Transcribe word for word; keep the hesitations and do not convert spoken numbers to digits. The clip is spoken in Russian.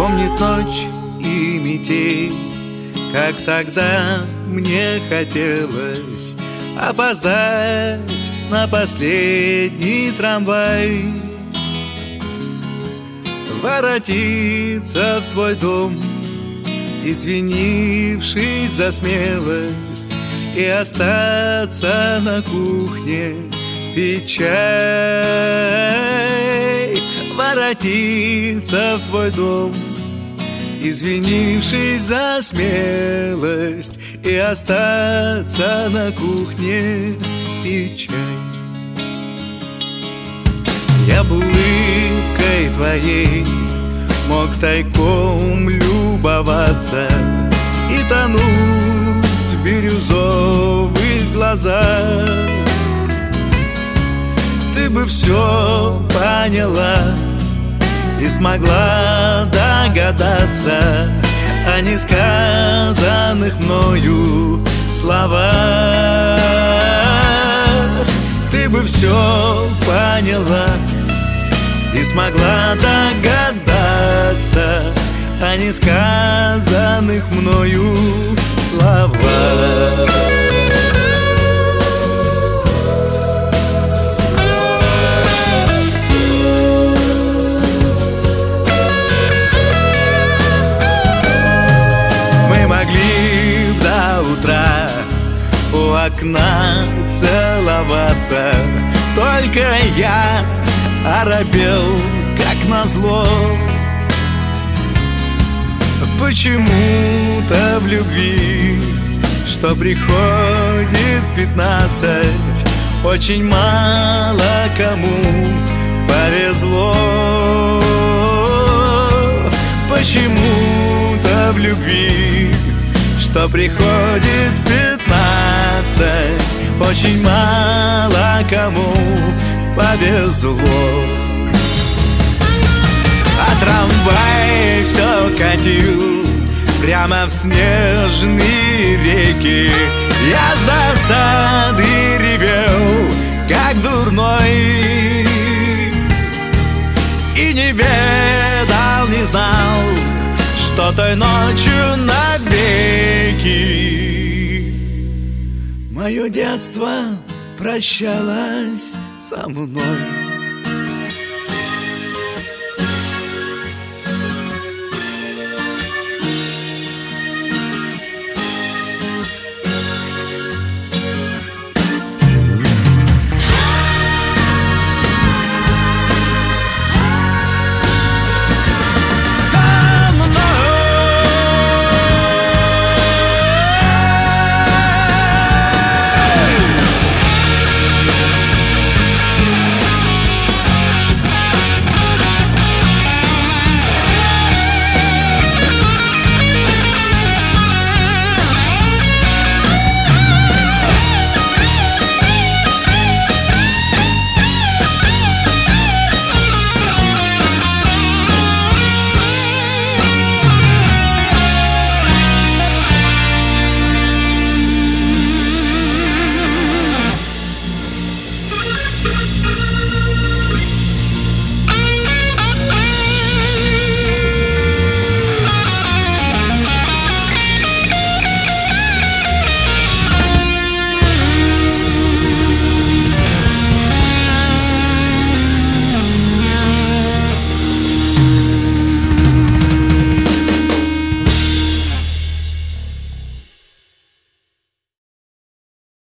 помнит ночь и метель, как тогда мне хотелось опоздать на последний трамвай, воротиться в твой дом, извинившись за смелость, и остаться на кухне пить чай. Воротиться в твой дом, извинившись за смелость, и остаться на кухне пить чай. Я бы улыбкой твоей мог тайком любоваться и тонуть в бирюзовых глазах. Ты бы все поняла и смогла догадаться о несказанных мною словах. Ты бы все поняла и смогла догадаться о несказанных мною словах. Мы могли до утра у окна целоваться, только я оробел, как назло. Почему-то в любви, что приходит пятнадцать, очень мало кому повезло. Почему-то в любви, что приходит пятнадцать, очень мало кому повезло. А трамвай все катил прямо в снежные реки. Я с досады ревел, как дурной, и не ведал, не знал, что той ночью навеки мое детство прощалось со мной.